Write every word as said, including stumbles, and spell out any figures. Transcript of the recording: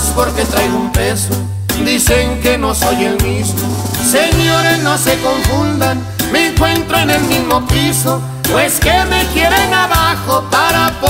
más porque traigo un peso, dicen que no soy el mismo. Señores, no se confundan, me encuentro en el mismo piso, pues que me quieren abajo para